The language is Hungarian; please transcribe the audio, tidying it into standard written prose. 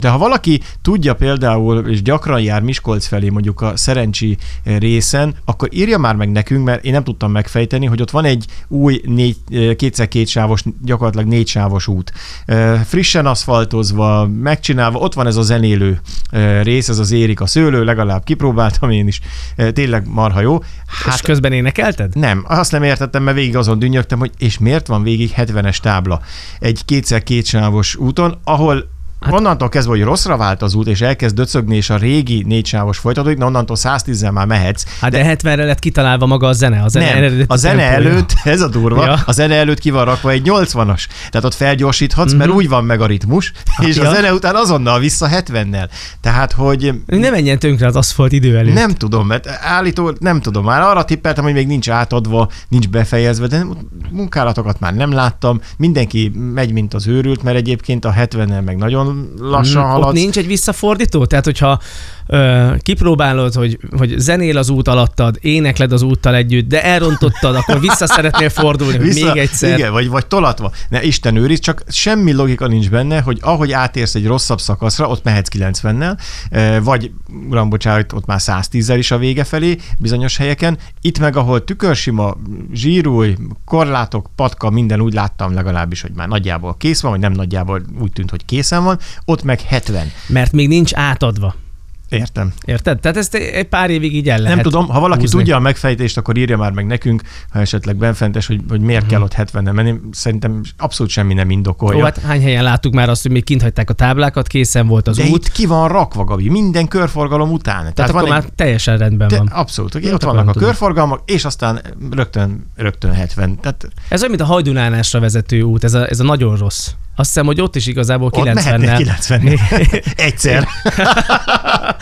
De ha valaki tudja például, és gyakran jár Miskolc felé mondjuk a Szerencsi részen, akkor írja már meg nekünk, mert én nem tudtam megfejteni, hogy ott van egy új 2x2 sávos, gyakorlatilag 4 sávos út. Frissen aszfaltozva, megcsinálva, ott van ez a zenélő rész, ez az Érik a szőlő, legalább kipróbáltam én is. Tényleg marha jó. Hát, és közben énekelted? Nem, azt nem értettem, mert végig azon dünnyögtem, hogy és miért van végig 70-es tábla egy 2x2 sávos úton, ahol onnantól kezdve, hogy rosszra vált az út, és elkezd döcögni, és a régi 4 sávos folytatódik, na onnantól 110-zel már mehetsz. Hát de 70-re lett kitalálva maga a zene. A zene előtt, ez a durva, a zene előtt ki van rakva egy 80-as. Tehát ott felgyorsíthatsz, mert úgy van meg a ritmus, és a zene után azonnal vissza 70-nel. Tehát, hogy... Ne menjen tönkre az aszfalt idő előtt. Nem tudom, mert nem tudom. Már arra tippeltem, hogy még nincs átadva, nincs befejezve, de munkálatokat már nem láttam. Mindenki megy, mint az őrült, mert egyébként a 70-nel meg nagyon lassan haladsz. Ott nincs egy visszafordító? Tehát, hogyha kipróbálod, hogy zenél az út alattad, énekled az úttal együtt, de elrontottad, akkor vissza szeretnél fordulni, még egyszer. Igen, vagy tolatva. Ne, Isten őriz, csak semmi logika nincs benne, hogy ahogy átérsz egy rosszabb szakaszra, ott mehetsz 90-nel, vagy, uram, bocsánat, ott már 110-zel is a vége felé bizonyos helyeken. Itt meg, ahol tükörsima, zsírúj, korlátok, patka, minden úgy láttam legalábbis, hogy már nagyjából kész van, vagy nem nagyjából úgy tűnt, hogy készen van, ott meg 70. Mert még nincs átadva. Értem. Érted? Tehát ezt egy pár évig így el lehet Nem tudom, ha valaki húzni. tudja a megfejtést, akkor írja már meg nekünk, ha esetleg benfentes, hogy miért kell ott 70-nel menni. Szerintem abszolút semmi nem indokolja. Jó, hát hány helyen láttuk már azt, hogy még kint hagyták a táblákat, készen volt az de út. itt ki van rakva, Gabi, minden körforgalom után. Tehát akkor már teljesen rendben van. Abszolút, ugye, ott vannak a körforgalmak, és aztán rögtön 70. Tehát... Ez olyan, mint a Hajdunálásra vezető út, ez a nagyon rossz. Azt hiszem, hogy ott is igazából 90-nel. Ott mehetnél 90-nel. Egyszer.